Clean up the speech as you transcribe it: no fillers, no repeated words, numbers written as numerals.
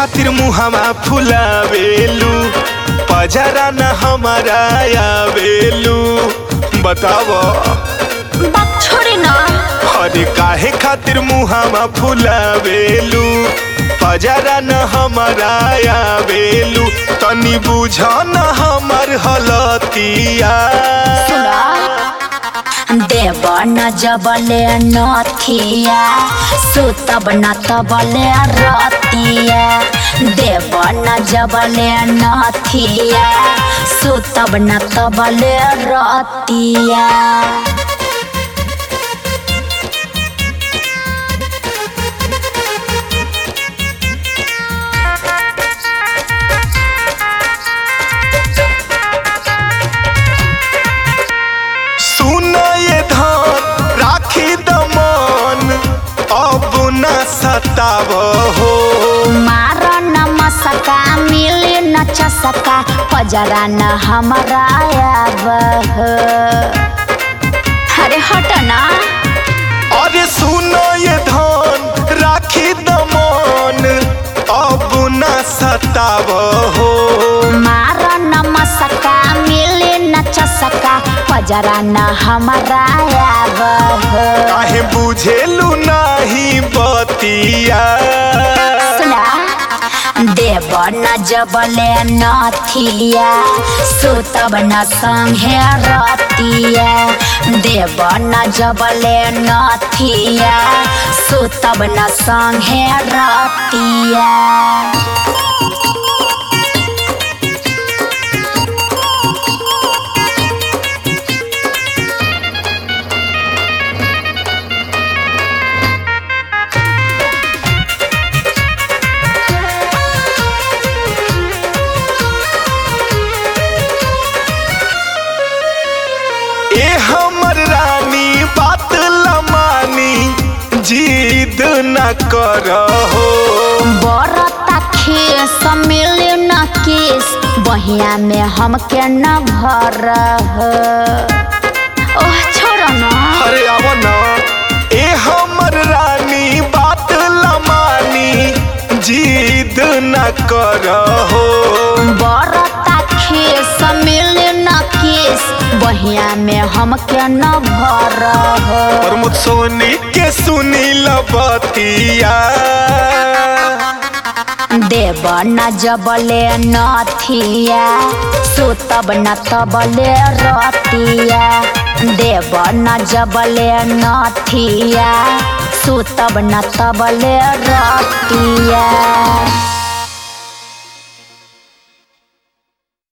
खातिर मुहावा फुलावेलू पजरा न हमारा आवेलू बताओ बात छोड़ी ना। अरे काहे खातिर मुहावा फुलावेलू पजरा न हमारा आवेलू तनी बुझा न हमर हलतिया देव न जबले नथिया सुतब न तबले रतिया देव न जबले नथिया सुतब न तबले रतिया। सताव हो मार न मसका मिली न चसका पजरा न हमारा अरे हट ना। अरे सुनो ये धन राखी दमन अब न सताव हो मार न मसका मिली न चसका पजरा न हमारा काहे बुझेलू नहीं बतिया देव न जबले नथिया सुतब न संगे रतिया देव न जबले नथिया सुतब न संगे रतिया। हमर रानी बात लमानी जिद न करहो बरता खेस मिले न केस बहिया में हमके न भर ओह छोड़ ना। अरे आव ना ए हमर रानी बात लमानी जिद न करहो बरता खेस मिले न केस बहिया में हमके न भर और मुझ सोनी के सुनी लबतिया देव न जबले नथिया सुतब न तबले रतिया देव न जबले नथिया सुतब न तबले रतिया।